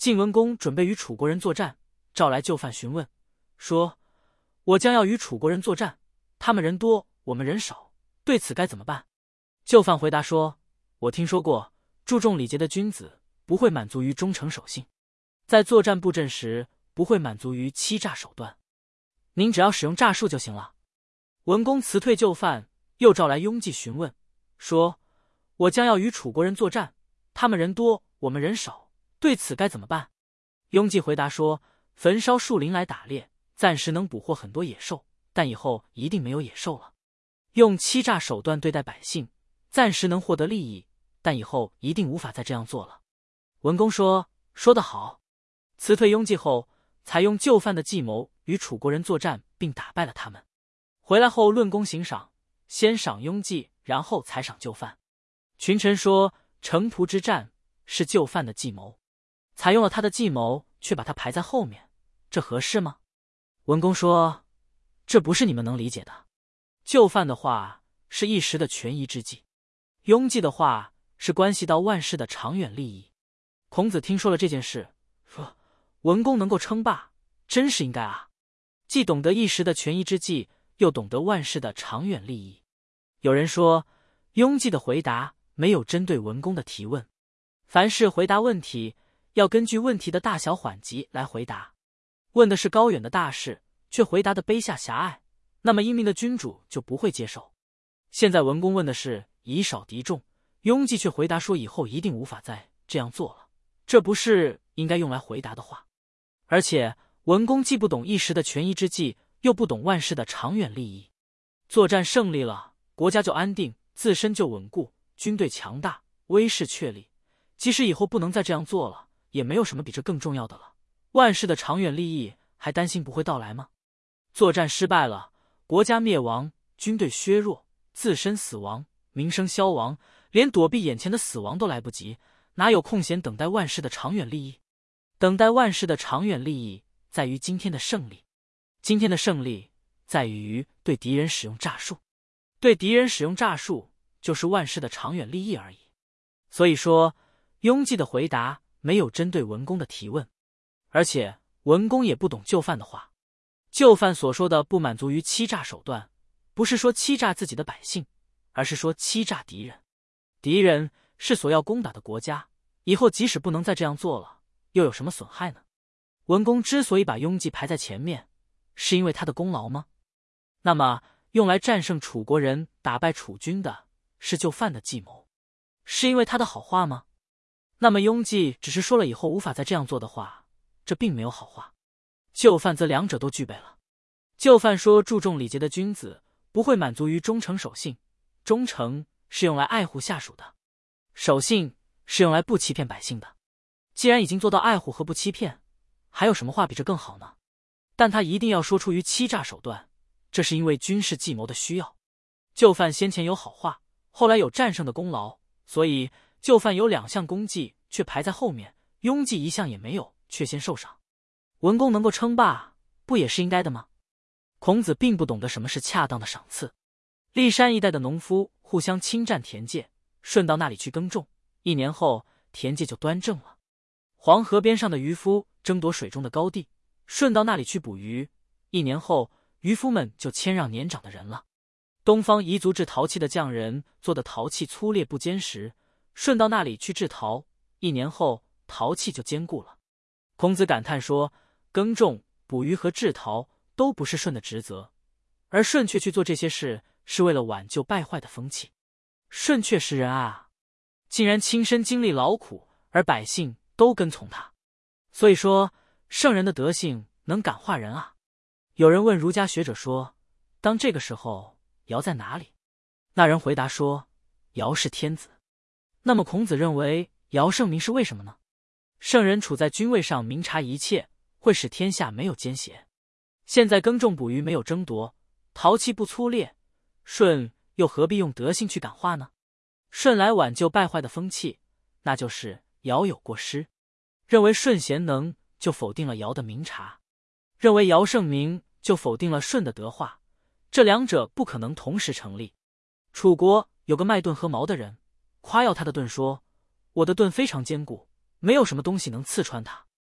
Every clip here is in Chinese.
晋文公准备与楚国人作战，召来就范询问，说：“我将要与楚国人作战，他们人多，我们人少，对此该怎么办？”就范回答说：“我听说过，注重礼节的君子不会满足于忠诚守信，在作战布阵时不会满足于欺诈手段，您只要使用诈术就行了。”文公辞退就范，又召来雍季询问，说：“我将要与楚国人作战，他们人多，我们人少，对此该怎么办？”雍季回答说：“焚烧树林来打猎，暂时能捕获很多野兽，但以后一定没有野兽了。用欺诈手段对待百姓，暂时能获得利益，但以后一定无法再这样做了。”文公说：“说得好。”辞退雍季后，采用就范的计谋与楚国人作战，并打败了他们。回来后论功行赏，先赏雍季，然后才赏就范。群臣说城濮之战是就范的计谋，采用了他的计谋，却把他排在后面，这合适吗？文公说：“这不是你们能理解的。就范的话是一时的权宜之计，雍季的话是关系到万世的长远利益。”孔子听说了这件事，说：“文公能够称霸，真是应该啊！既懂得一时的权宜之计，又懂得万世的长远利益。”有人说，雍季的回答没有针对文公的提问。凡是回答问题，要根据问题的大小缓急来回答。问的是高远的大事，却回答的卑下狭隘，那么英明的君主就不会接受。现在文公问的是以少敌众，雍季却回答说以后一定无法再这样做了，这不是应该用来回答的话。而且文公既不懂一时的权宜之计，又不懂万世的长远利益。作战胜利了，国家就安定，自身就稳固，军队强大，威势确立。即使以后不能再这样做了，也没有什么比这更重要的了。万世的长远利益还担心不会到来吗？作战失败了，国家灭亡，军队削弱，自身死亡，名声消亡，连躲避眼前的死亡都来不及，哪有空闲等待万世的长远利益？等待万世的长远利益在于今天的胜利，今天的胜利在于对敌人使用诈术，对敌人使用诈术就是万世的长远利益而已。所以说，雍季的回答没有针对文公的提问，而且文公也不懂就范的话。就范所说的不满足于欺诈手段，不是说欺诈自己的百姓，而是说欺诈敌人。敌人是所要攻打的国家，以后即使不能再这样做了，又有什么损害呢？文公之所以把雍季排在前面，是因为他的功劳吗？那么用来战胜楚国人，打败楚军的是就范的计谋，是因为他的好话吗？那么雍季只是说了以后无法再这样做的话，这并没有好话。就范则两者都具备了。就范说注重礼节的君子不会满足于忠诚守信，忠诚是用来爱护下属的，守信是用来不欺骗百姓的。既然已经做到爱护和不欺骗，还有什么话比这更好呢？但他一定要说出于欺诈手段，这是因为军事计谋的需要。就范先前有好话，后来有战胜的功劳，所以就范有2项功绩却排在后面，雍季1项也没有，却先受赏。文公能够称霸，不也是应该的吗？孔子并不懂得什么是恰当的赏赐。骊山一带的农夫互相侵占田界，顺到那里去耕种，1年后田界就端正了。黄河边上的渔夫争夺水中的高地，顺到那里去捕鱼，1年后渔夫们就谦让年长的人了。东方彝族制陶器的匠人做的陶器粗劣不坚实，顺到那里去制陶，1年后陶器就坚固了。孔子感叹说，耕种、捕鱼和制陶都不是舜的职责，而舜却去做这些事，是为了挽救败坏的风气。舜确实仁爱啊，竟然亲身经历劳苦，而百姓都跟从他。所以说，圣人的德性能感化人啊。有人问儒家学者说，当这个时候，尧在哪里？那人回答说，尧是天子。那么孔子认为尧圣明是为什么呢？圣人处在君位上，明察一切，会使天下没有奸邪。现在耕种捕鱼没有争夺，陶器不粗劣，舜又何必用德性去感化呢？舜来挽救败坏的风气，那就是尧有过失。认为舜贤能，就否定了尧的明察；认为尧圣明，就否定了舜的德化。这2者不可能同时成立。楚国有个卖盾和矛的人，夸耀他的盾说，我的盾非常坚固，没有什么东西能刺穿它。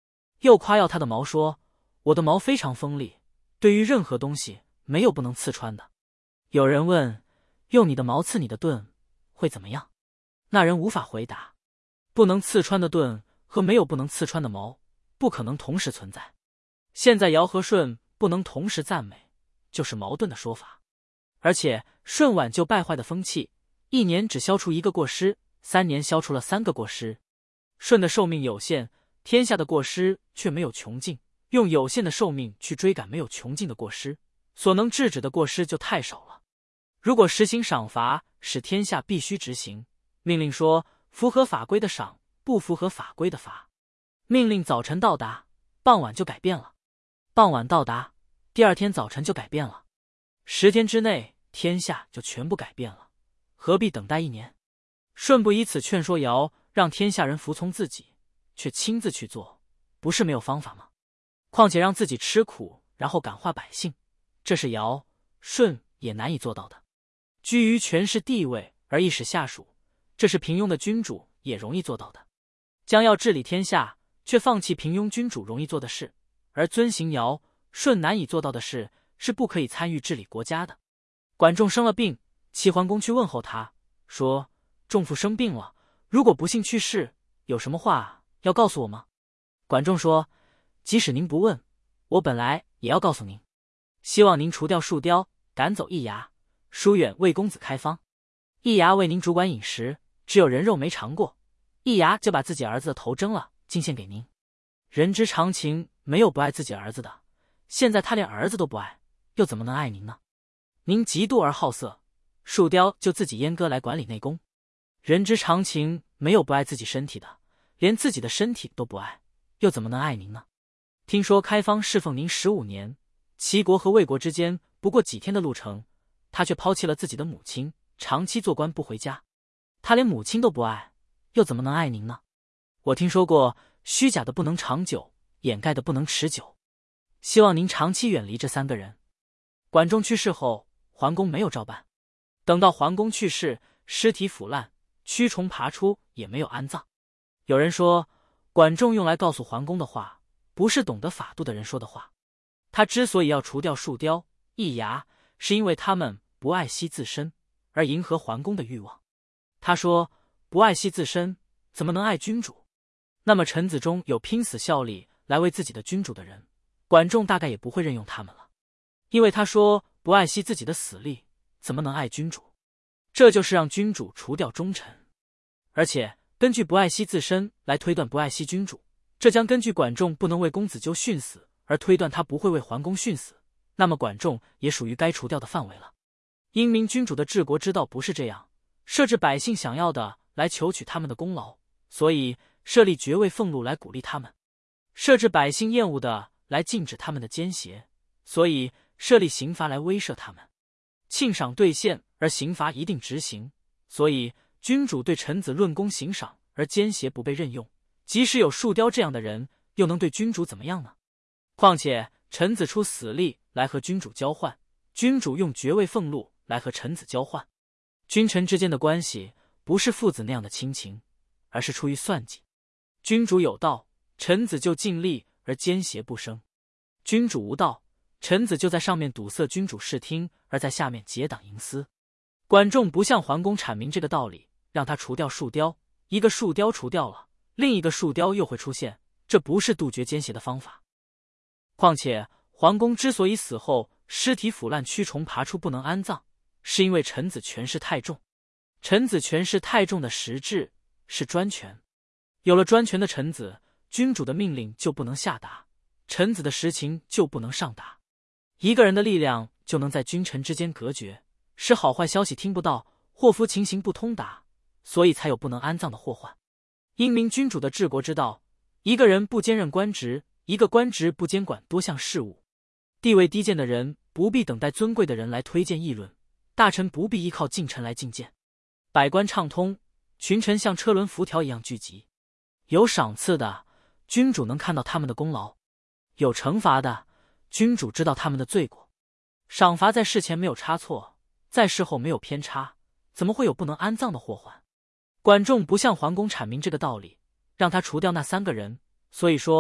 又夸耀他的矛说：“我的矛非常锋利，对于任何东西没有不能刺穿的。”有人问：“用你的矛刺你的盾会怎么样？”那人无法回答。不能刺穿的盾和没有不能刺穿的矛不可能同时存在。现在尧和舜不能同时赞美，就是矛盾的说法。而且舜挽救败坏的风气，1年只消除1个过失，3年消除了3个过失。舜的寿命有限，天下的过失却没有穷尽，用有限的寿命去追赶没有穷尽的过失，所能制止的过失就太少了。如果实行赏罚，使天下必须执行，命令说符合法规的赏，不符合法规的罚。命令早晨到达，傍晚就改变了；傍晚到达，第2天早晨就改变了。10天之内，天下就全部改变了，何必等待1年？舜不以此劝说尧，让天下人服从自己，却亲自去做，不是没有方法吗？况且让自己吃苦，然后感化百姓，这是尧、舜也难以做到的。居于权势地位而意使下属，这是平庸的君主也容易做到的。将要治理天下，却放弃平庸君主容易做的事，而遵行尧、舜难以做到的事，是不可以参与治理国家的。管仲生了病，齐桓公去问候他，说：“仲父生病了，如果不幸去世，有什么话要告诉我吗？”管仲说：“即使您不问，我本来也要告诉您，希望您除掉树雕，赶走易牙，疏远魏公子开方。易牙为您主管饮食，只有人肉没尝过，易牙就把自己儿子的头蒸了，进献给您。人之常情，没有不爱自己儿子的，现在他连儿子都不爱，又怎么能爱您呢？您嫉妒而好色，树雕就自己阉割来管理内宫。人之常情，没有不爱自己身体的，连自己的身体都不爱，又怎么能爱您呢？听说开方侍奉您15年，齐国和魏国之间不过几天的路程，他却抛弃了自己的母亲，长期做官不回家。他连母亲都不爱，又怎么能爱您呢？我听说过，虚假的不能长久，掩盖的不能持久。希望您长期远离这3个人。”管仲去世后，桓公没有照办。等到桓公去世，尸体腐烂，蛆虫爬出，也没有安葬。有人说，管仲用来告诉桓公的话，不是懂得法度的人说的话。他之所以要除掉树雕、易牙，是因为他们不爱惜自身，而迎合桓公的欲望。他说，不爱惜自身，怎么能爱君主？那么臣子中有拼死效力来为自己的君主的人，管仲大概也不会任用他们了。因为他说不爱惜自己的死力，怎么能爱君主？这就是让君主除掉忠臣。而且根据不爱惜自身来推断不爱惜君主，这将根据管仲不能为公子纠殉死而推断他不会为桓公殉死，那么管仲也属于该除掉的范围了。英明君主的治国之道不是这样，设置百姓想要的来求取他们的功劳，所以设立爵位俸禄来鼓励他们；设置百姓厌恶的来禁止他们的奸邪，所以设立刑罚来威慑他们。庆赏兑现而刑罚一定执行，所以君主对臣子论功行赏而奸邪不被任用，即使有树雕这样的人，又能对君主怎么样呢？况且臣子出死力来和君主交换，君主用爵位俸禄来和臣子交换。君臣之间的关系不是父子那样的亲情，而是出于算计。君主有道，臣子就尽力而奸邪不生；君主无道，臣子就在上面堵塞君主视听，而在下面结党营私。管仲不向桓公阐明这个道理，让他除掉树雕，一个树雕除掉了，另一个树雕又会出现，这不是杜绝奸邪的方法。况且桓公之所以死后尸体腐烂蛆虫爬出不能安葬，是因为臣子权势太重。臣子权势太重的实质是专权，有了专权的臣子，君主的命令就不能下达，臣子的实情就不能上达。一个人的力量就能在君臣之间隔绝，使好坏消息听不到，祸福情形不通达，所以才有不能安葬的祸患。英明君主的治国之道，一个人不兼任官职，一个官职不监管多项事务。地位低贱的人不必等待尊贵的人来推荐议论，大臣不必依靠近臣来进谏。百官畅通，群臣像车轮辐条一样聚集。有赏赐的，君主能看到他们的功劳；有惩罚的，君主知道他们的罪过。赏罚在事前没有差错，在事后没有偏差，怎么会有不能安葬的祸患？管仲不向桓公阐明这个道理，让他除掉那3个人，所以说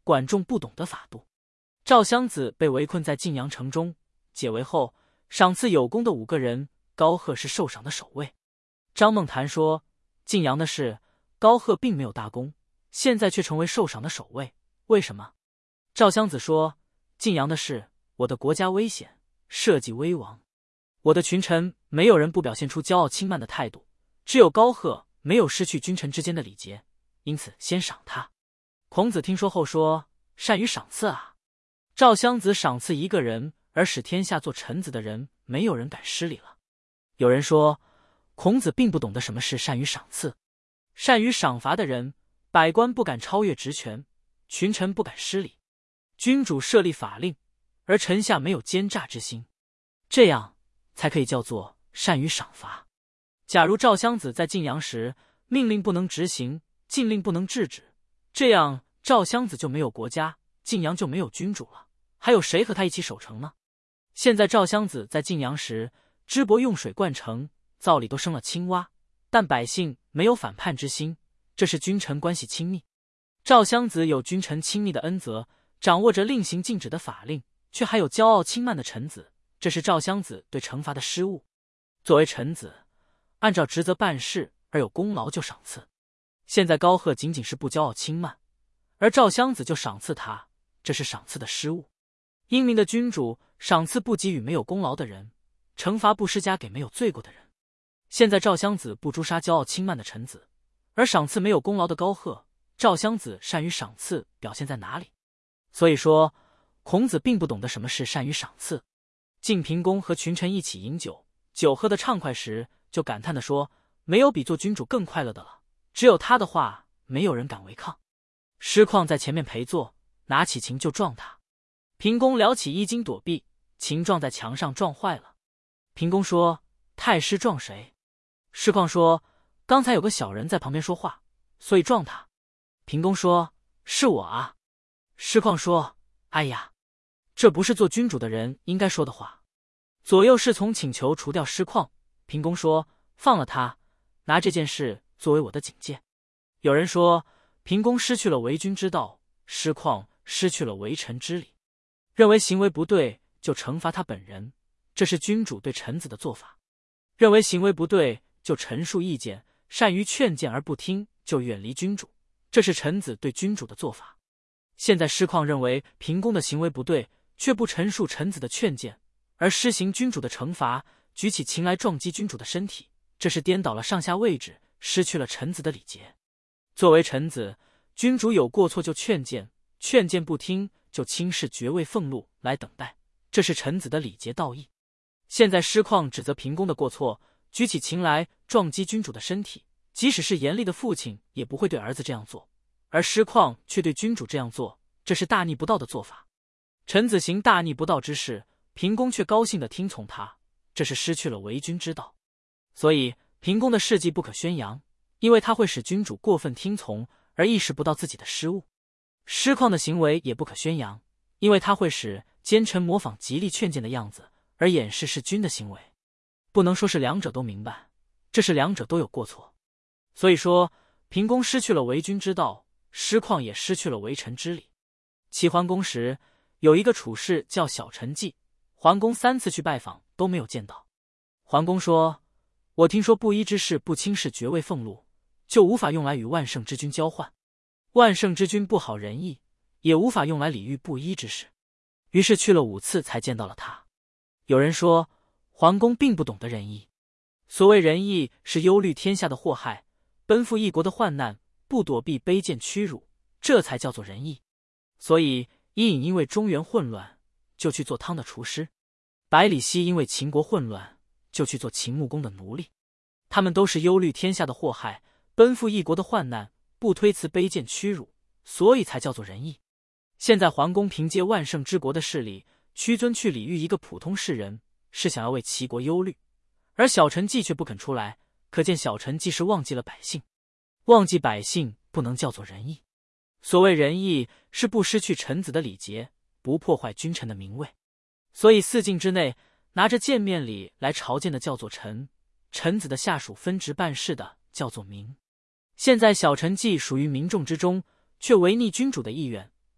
管仲不懂得法度。赵襄子被围困在晋阳城中，解围后，赏赐有功的5个人，高贺是受赏的首位。张孟谈说，晋阳的事，高贺并没有大功，现在却成为受赏的首位，为什么？赵襄子说，晋阳的事，我的国家危险，社稷危亡，我的群臣没有人不表现出骄傲轻慢的态度，只有高贺没有失去君臣之间的礼节，因此先赏他。孔子听说后说，善于赏赐啊。赵襄子赏赐1个人，而使天下做臣子的人，没有人敢失礼了。有人说，孔子并不懂得什么是善于赏赐。善于赏罚的人，百官不敢超越职权，群臣不敢失礼，君主设立法令，而臣下没有奸诈之心，这样才可以叫做善于赏罚。假如赵襄子在晋阳时，命令不能执行，禁令不能制止，这样赵襄子就没有国家，晋阳就没有君主了，还有谁和他一起守城呢？现在赵襄子在晋阳时，支伯用水灌城，灶里都生了青蛙，但百姓没有反叛之心，这是君臣关系亲密。赵襄子有君臣亲密的恩泽，掌握着令行禁止的法令，却还有骄傲轻慢的臣子，这是赵襄子对惩罚的失误。作为臣子，按照职责办事，而有功劳就赏赐。现在高贺仅仅是不骄傲轻慢，而赵襄子就赏赐他，这是赏赐的失误。英明的君主赏赐不给予没有功劳的人，惩罚不施加给没有罪过的人。现在赵襄子不诛杀骄傲轻慢的臣子，而赏赐没有功劳的高贺，赵襄子善于赏赐表现在哪里？所以说，孔子并不懂得什么是善于赏赐。晋平公和群臣一起饮酒，酒喝得畅快时，就感叹地说，没有比做君主更快乐的了，只有他的话，没有人敢违抗。师旷在前面陪坐，拿起琴就撞他。平公撩起衣襟躲避，琴撞在墙上撞坏了。平公说，太师撞谁？师旷说，刚才有个小人在旁边说话，所以撞他。平公说，是我啊。师旷说，哎呀，这不是做君主的人应该说的话。左右侍从请求除掉师旷，平公说，放了他，拿这件事作为我的警戒。有人说，平公失去了为君之道，师旷失去了为臣之礼，认为行为不对就惩罚他本人，这是君主对臣子的做法。认为行为不对就陈述意见，善于劝谏而不听就远离君主，这是臣子对君主的做法。现在师旷认为平公的行为不对，却不陈述臣子的劝谏，而施行君主的惩罚，举起琴来撞击君主的身体，这是颠倒了上下位置，失去了臣子的礼节。作为臣子，君主有过错就劝谏，劝谏不听就轻视爵位俸禄来等待，这是臣子的礼节道义。现在师旷指责平公的过错，举起琴来撞击君主的身体，即使是严厉的父亲也不会对儿子这样做，而师旷却对君主这样做，这是大逆不道的做法。臣子行大逆不道之事，平公却高兴地听从他，这是失去了为君之道。所以平公的事迹不可宣扬，因为他会使君主过分听从而意识不到自己的失误。师旷的行为也不可宣扬，因为他会使奸臣模仿极力劝谏的样子，而掩饰是君的行为。不能说是两者都明白，这是两者都有过错。所以说，平公失去了为君之道，师旷也失去了为臣之礼。齐桓公时，有一个处士叫小陈季，桓公3次去拜访都没有见到。桓公说，我听说布衣之士不轻视爵位俸禄，就无法用来与万圣之君交换。万圣之君不好仁义，也无法用来礼遇布衣之士。于是去了5次才见到了他。有人说，桓公并不懂得仁义。所谓仁义，是忧虑天下的祸害，奔赴异国的患难，不躲避卑贱屈辱，这才叫做仁义。所以伊尹因为中原混乱，就去做汤的厨师；百里奚因为秦国混乱，就去做秦穆公的奴隶。他们都是忧虑天下的祸害，奔赴异国的患难，不推辞卑贱屈辱，所以才叫做仁义。现在桓公凭借万圣之国的势力，屈尊去礼遇一个普通士人，是想要为齐国忧虑，而小陈季却不肯出来，可见小陈季是忘记了百姓。忘记百姓不能叫做仁义。所谓仁义，是不失去臣子的礼节，不破坏君臣的名位。所以4境之内，拿着见面礼来朝见的叫做臣，臣子的下属分职办事的叫做民。现在小陈季属于民众之中，却违逆君主的意愿，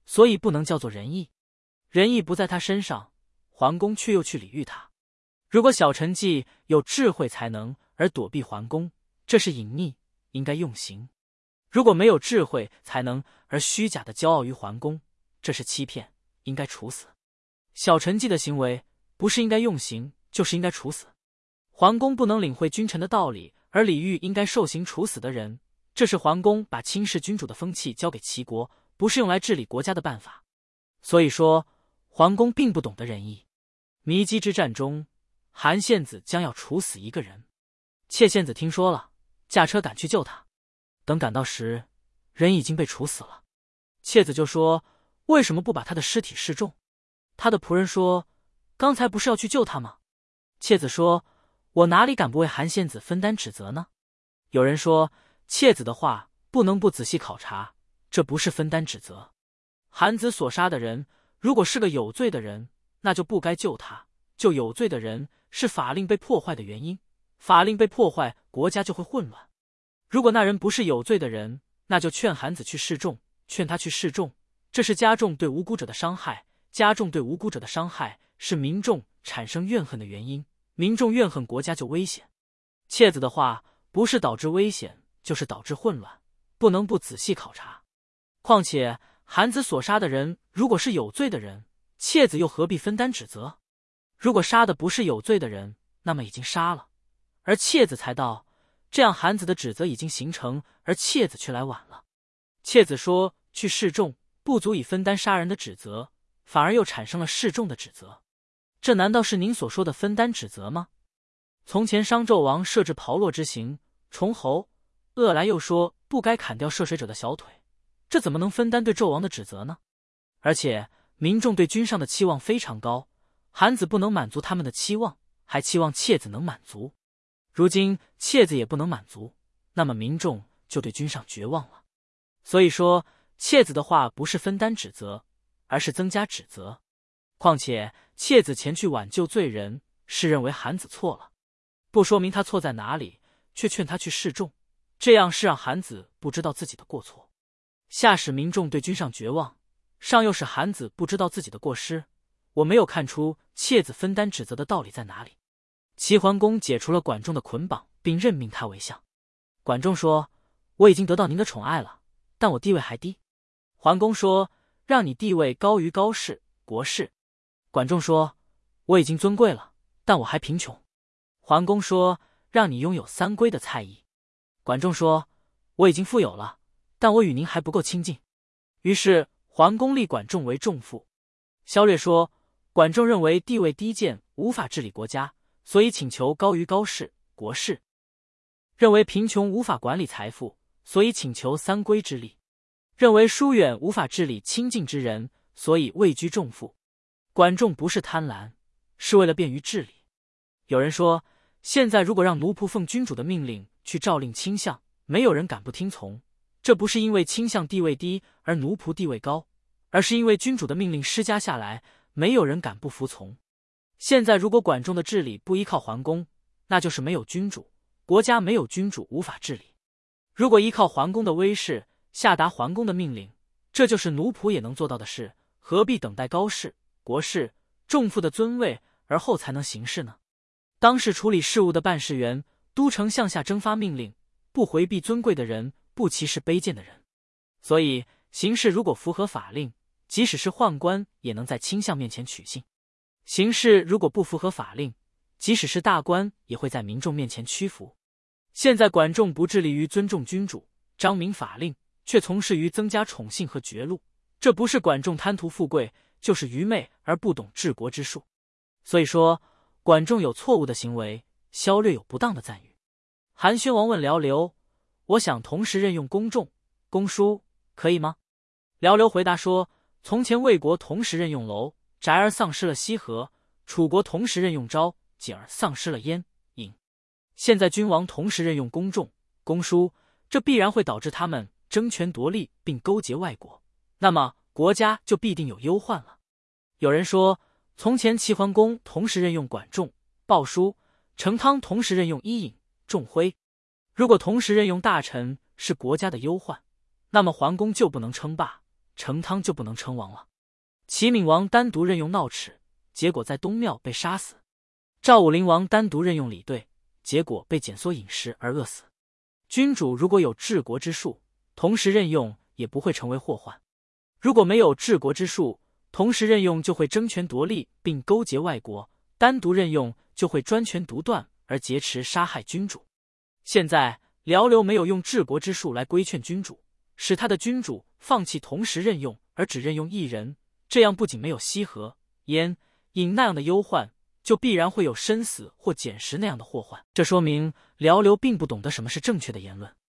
所以不能叫做仁义。仁义不在他身上，桓公却又去礼遇他。如果小臣计有智慧才能而躲避桓公，这是隐匿，应该用刑；如果没有智慧才能而虚假的骄傲于桓公，这是欺骗，应该处死。小臣计的行为不是应该用刑，就是应该处死。桓公不能领会君臣的道理而礼遇应该受刑处死的人，这是桓公把轻视君主的风气交给齐国，不是用来治理国家的办法。所以说桓公并不懂得仁义。麋姬之战中，韩献子将要处死一个人，妾献子听说了，驾车赶去救他。等赶到时，人已经被处死了。妾子就说，为什么不把他的尸体示众？他的仆人说，刚才不是要去救他吗？妾子说，我哪里敢不为韩献子分担指责呢？有人说，妾子的话不能不仔细考察，这不是分担指责。韩子所杀的人，如果是个有罪的人，那就不该救他。救有罪的人是法令被破坏的原因，法令被破坏，国家就会混乱。如果那人不是有罪的人，那就劝韩子去示众，劝他去示众，这是加重对无辜者的伤害。加重对无辜者的伤害是民众产生怨恨的原因，民众怨恨国家就危险。妾子的话不是导致危险，就是导致混乱，不能不仔细考察。况且韩子所杀的人如果是有罪的人，妾子又何必分担指责？如果杀的不是有罪的人，那么已经杀了，而妾子才到，这样韩子的指责已经形成，而妾子却来晚了。妾子说去示众不足以分担杀人的指责，反而又产生了示众的指责，这难道是您所说的分担指责吗？从前商纣王设置炮烙之刑，重侯恶来又说不该砍掉涉水者的小腿，这怎么能分担对纣王的指责呢？而且民众对君上的期望非常高，韩子不能满足他们的期望，还期望妾子能满足。如今妾子也不能满足，那么民众就对君上绝望了。所以说妾子的话不是分担指责，而是增加指责。况且妾子前去挽救罪人，是认为韩子错了，不说明他错在哪里，却劝他去示众，这样是让韩子不知道自己的过错，下使民众对君上绝望，上又使韩子不知道自己的过失。我没有看出妾子分担指责的道理在哪里。齐桓公解除了管仲的捆绑，并任命他为相。管仲说，我已经得到您的宠爱了，但我地位还低。桓公说，让你地位高于高士、国士。管仲说，我已经尊贵了，但我还贫穷。桓公说，让你拥有3归的菜邑。管仲说，我已经富有了，但我与您还不够亲近。于是桓公立管仲为仲父。萧略说，管仲认为地位低贱，无法治理国家，所以请求高于高士、国士；认为贫穷无法管理财富，所以请求3归之力；认为疏远无法治理亲近之人，所以位居仲父。管仲不是贪婪，是为了便于治理。有人说，现在如果让奴仆奉君主的命令去诏令卿相，没有人敢不听从，这不是因为卿相地位低而奴仆地位高，而是因为君主的命令施加下来，没有人敢不服从。现在如果管仲的治理不依靠桓公，那就是没有君主，国家没有君主无法治理。如果依靠桓公的威势，下达桓公的命令，这就是奴仆也能做到的事，何必等待高士、国士、仲父的尊位而后才能行事呢？当时处理事务的办事员，都丞向下征发命令，不回避尊贵的人，不歧视卑贱的人。所以行事如果符合法令，即使是宦官也能在卿相面前取信；行事如果不符合法令，即使是大官也会在民众面前屈服。现在管仲不致力于尊重君主、彰明法令，却从事于增加宠信和爵禄，这不是管仲贪图富贵，就是愚昧而不懂治国之术。所以说管仲有错误的行为，萧略有不当的赞誉。韩宣王问辽刘，我想同时任用公仲、公叔，可以吗？辽刘回答说，从前魏国同时任用楼、翟而丧失了西河，楚国同时任用昭、景而丧失了燕、郢。现在君王同时任用公仲、公叔，这必然会导致他们争权夺利并勾结外国，那么国家就必定有忧患了。有人说，从前齐桓公同时任用管仲、鲍叔，成汤同时任用伊尹、仲辉。如果同时任用大臣是国家的忧患，那么桓公就不能称霸， 成汤就不能称王了。齐闵王单独任用闹齿，结果在东庙被杀死；赵武灵王单独任用李兑，结果被减缩饮食而饿死。君主如果有治国之术，同时任用也不会成为祸患；如果没有治国之术，同时任用就会争权夺利并勾结外国，单独任用就会专权独断而劫持杀害君主。现在辽刘没有用治国之术来规劝君主，使他的君主放弃同时任用而只任用一人，这样不仅没有西河、燕、尹那样的忧患，就必然会有身死或减食那样的祸患。这说明辽刘并不懂得什么是正确的言论。